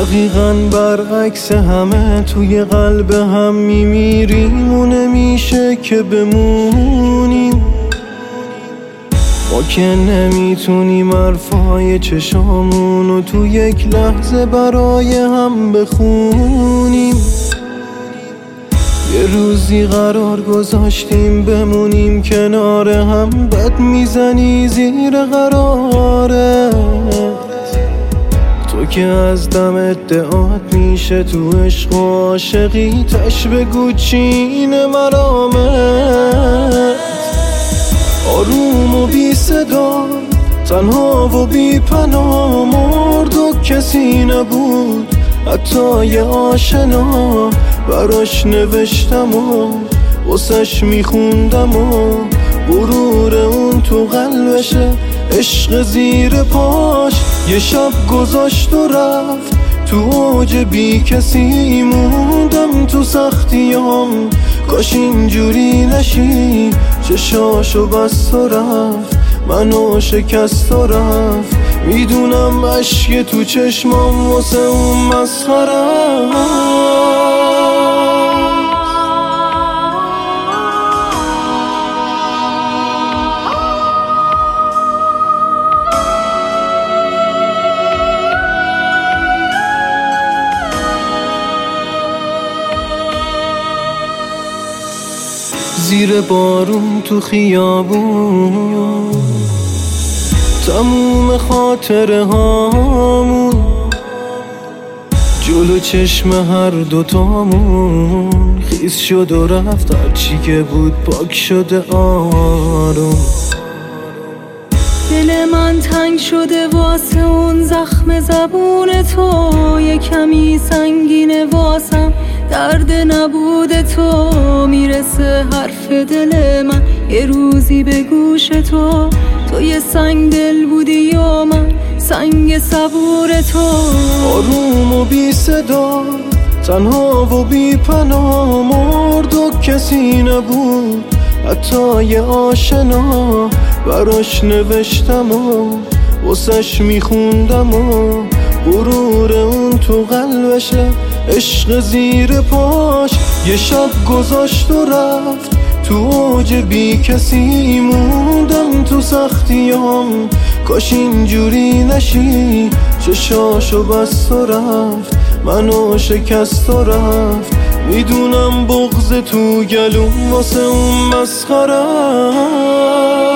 دقیقاً برعکس همه توی قلب هم میمیریم و نمیشه که بمونیم. ما که نمیتونیم حرفای چشامونو تو یک لحظه برای هم بخونیم. یه روزی قرار گذاشتیم بمونیم کنار هم، بد میزنی زیر قرارت. تو که از دم ادعات میشه تو عشق و عاشقی، تش بگو چین مرامت. آروم و بی صدا، تنها و بی پناه، مرد و کسی نبود حتی یه آشنا. براش نوشتم و واسش میخوندم و غرور اون تو قلبشه، عشق زیر پاش. یه شب گذاشت و رفت تو اوج بی کسی، موندم تو سختیام کاش اینجوری نشی. چشاشو بست و رفت، منو شکست و رفت. میدونم اشک تو چشمام واسه اون مسخره. زیر بارون تو خیابون تموم خاطره هامون، جلو چشم هر دوتامون خیس شد و رفت. هرچی که بود پاک شده آروم. دل من تنگ شده واسه اون زخم زبون تو، یه کمی سنگینه واسم درد نبود تو. میرسه حرف دل من یه روزی به گوش تو، تو یه سنگ دل بودی و من سنگ صبور تو. آروم و بی صدا، تنها و بی پناه، مرد و کسی نبود حتی یه آشنا. براش نوشتم و واسش میخوندم و غرور اون تو قلبشه، عشق زیر پاش. یه شب گذاشت و رفت تو اوج بی کسی، موندم تو سختیام کاش اینجوری نشی. چشاشو بست و رفت، منو شکست و رفت. میدونم بغض تو گلوم واسه اون مسخره.